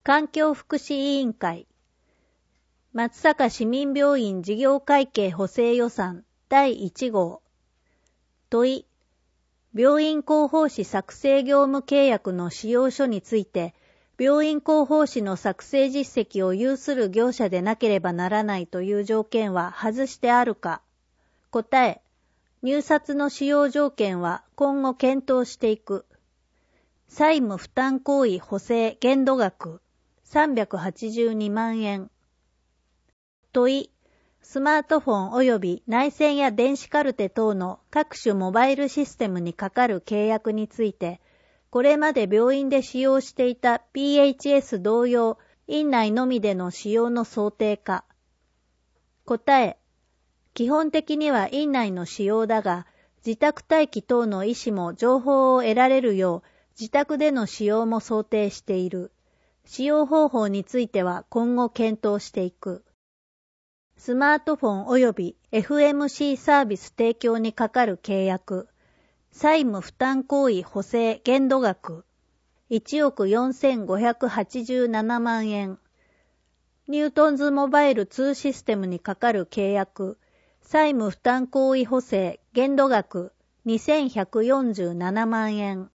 環境福祉委員会松阪市民病院事業会計補正予算第1号問い病院広報誌作成業務契約の仕様書について病院広報誌の作成実績を有する業者でなければならないという条件は外してあるか。答え入札の使用条件は今後検討していく。債務負担行為補正限度額382万円。問い、スマートフォン及び内線や電子カルテ等の各種モバイルシステムにかかる契約について、これまで病院で使用していた PHS 同様、院内のみでの使用の想定か。答え、基本的には院内の使用だが、自宅待機等の医師も情報を得られるよう、自宅での使用も想定している。使用方法については今後検討していく。スマートフォン及び FMC サービス提供にかかる契約。債務負担行為補正限度額。1億4587万円。ニュートンズモバイル2システムにかかる契約。債務負担行為補正限度額2147万円。